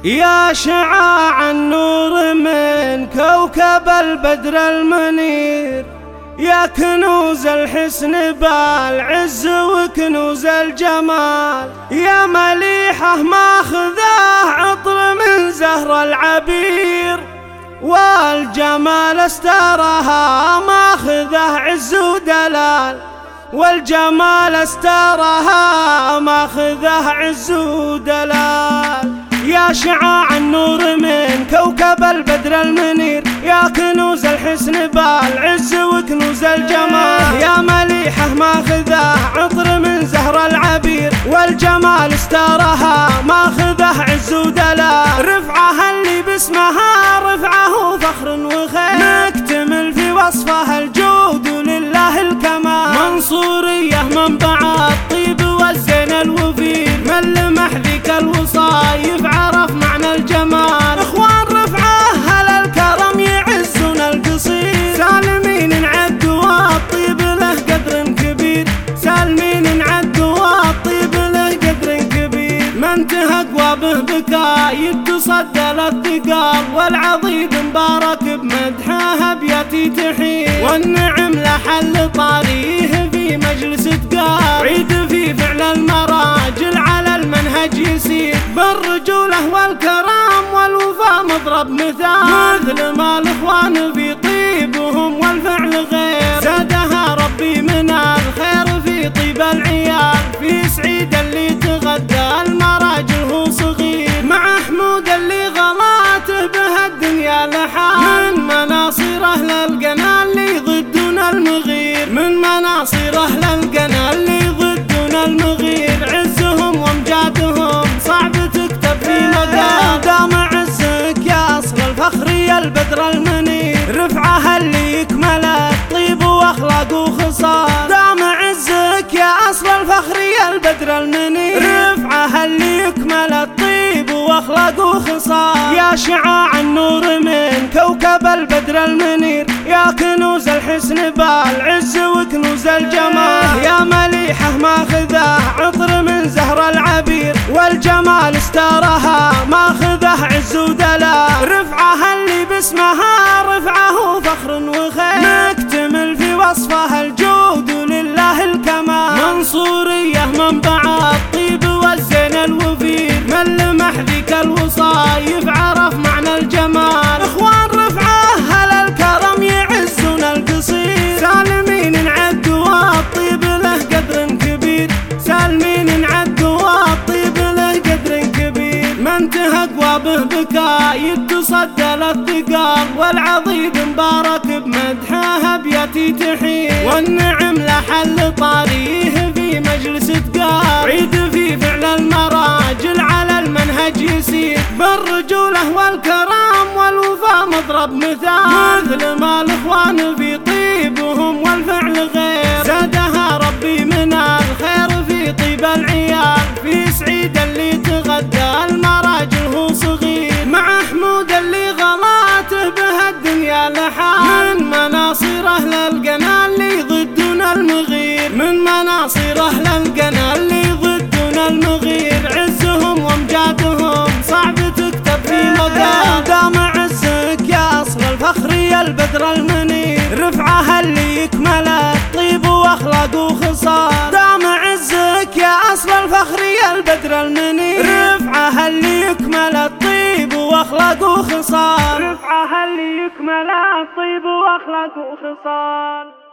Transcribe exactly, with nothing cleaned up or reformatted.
يا شعاع النور من كوكب البدر المنير، يا كنوز الحسن بالعز وكنوز الجمال، يا مليحة ماخذه عطر من زهر العبير، والجمال استارها ماخذه عز ودلال، والجمال استارها ماخذه عز ودلال. يا شعاع النور من كوكب البدر المنير، يا كنوز الحسن بالعز وكنوز الجمال، يا مليحة ماخذه عطر من زهر العبير، والجمال استارها ماخذه عز ودلال. رفعها اللي باسمها رفعه فخر وخير، مكتمل في وصفها الجود ولله الكمال، منصورية منبع الطيب والزين الوفير، من لمح ذيك الوصايف عرف معنى الجمال. اخوان رفعه هل الكرم يعزون القصير، سالمين انعد والطيب له قدر كبير، سالمين انعد والطيب له قدر كبير، من تهقوى به بكايد تصدى للثقال، والعضيد مبارك بمدحه ابياتي تحير، والنعم لحل طاريه في مجلس تقال، عيد في فعل المراجل على المنهج يسير، بالرجوله والكرام والوفا مضرب مثال، مثل ما الاخوان في طيبهم والفعل غير، زادها ربي من الخير في طيب العيال، في سعيد اللي تغدى المراجل هو صغير، مع حمود اللي غلاته به الدنيا لحال، من مناصر اهل القنا اللي ضدون المغير، من مناصر اهل القنا اللي ضدون المغير، عزهم وامجادهم صعب تكتب في مقال، دام عزك يا اصل الفخر يا البدر المنير، رفعها اللي يكمل الطيب واخلاق وخصال، دام عزك يا اصل الفخر يا البدر المنير، رفعها اللي يكمل الطيب واخلاق وخصال. يا شعاع النور من كوكب البدر المنير، يا كنوز الحسن بالعز وكنوز الجمال، يا مليحة ماخذه عطر من زهر العبير، والجمال استارها ماخذه عز ودلال. رفعها اللي باسمها رفعه فخر وخير، مكتمل في وصفها الجود ولله الكمال، منصورية منبع الطيب والزين الوفير، من لمح ذيك الوصايف عرف معنى الجمال. اخوان رفعه هل الكرم يعزون القصير، سالمين انعد والطيب له قدر كبير، سالمين انعد والطيب له قدر كبير، من تهقوى به بكايد تصدى للثقال، والعضيد مبارك بمدحه ابياتي تحير، والنعم لحل طاريه في مجلس تقال، عيد في فعل المراجل على المنهج يسير، بالرجوله والكرام والوفا مضرب مثال، مثل ما الاخوان في طيبهم والفعل غير، زادها ربي من الخير في طيب العيال، في سعيد اللي تغدى المراجل هو صغير، مع حمود اللي غلاته به الدنيا لحال، من مناصر اهل القنا اللي ضدون المغير، من مناصر اهل القنا اللي ضدون المغير، عزهم وامجادهم صعب تكتب في مقال، دام عزك يا اصل الفخر يا البدر المنير، رفعها اللي يكمل الطيب واخلاق وخصال، دام عزك يا اصل الفخر يا البدر المنير، رفعها اللي يكمل الطيب واخلاق وخصال، رفعها اللي يكمل الطيب واخلاق وخصال.